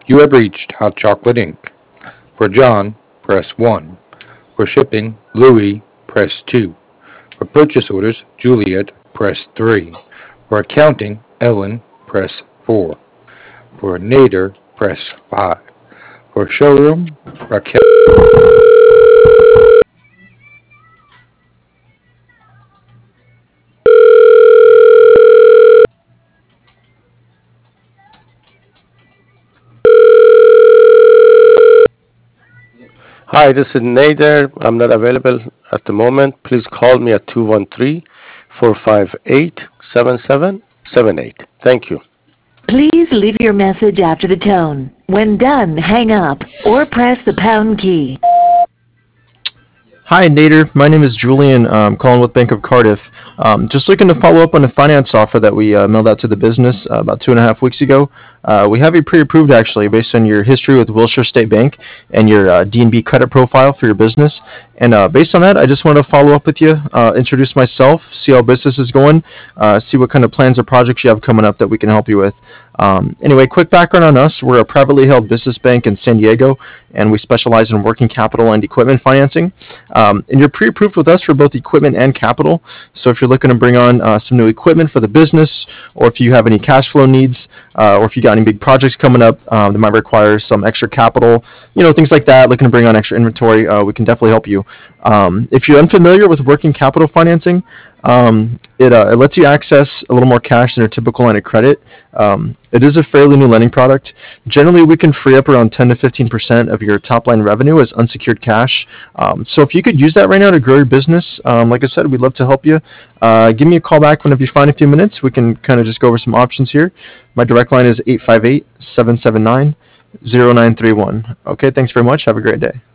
You have reached Hot Chocolate Inc. For John, press 1. For shipping, Louis, press 2. For purchase orders, Juliet, press 3. For accounting, Ellen, press 4. For Nader, press 5. For showroom, Raquel. Hi, this is Nader. I'm not available at the moment. Please call me at 213-458-7778. Thank you. Please leave your message after the tone. When done, hang up or press the pound key. Hi, Nader. My name is Julian. I'm calling with Bank of Cardiff. Just looking to follow up on a finance offer that we mailed out to the business about 2.5 weeks ago. We have you pre-approved actually based on your history with Wilshire State Bank and your DNB credit profile for your business. And based on that, I just wanted to follow up with you, introduce myself, see how business is going, see what kind of plans or projects you have coming up that we can help you with. Anyway, quick background on us. We're a privately held business bank in San Diego, and we specialize in working capital and equipment financing. And you're pre-approved with us for both equipment and capital. So if you're looking to bring on some new equipment for the business, or if you have any cash flow needs, or if you got any big projects coming up that might require some extra capital, things like that, looking to bring on extra inventory, we can definitely help you. If you're unfamiliar with working capital financing, it lets you access a little more cash than your typical line of credit. It is a fairly new lending product. Generally, we can free up around 10 to 15% of your top line revenue as unsecured cash. So if you could use that right now to grow your business, like I said, we'd love to help you. Give me a call back whenever you find a few minutes. We can kind of just go over some options here. My direct line is 858-779-0931. Okay, thanks very much. Have a great day.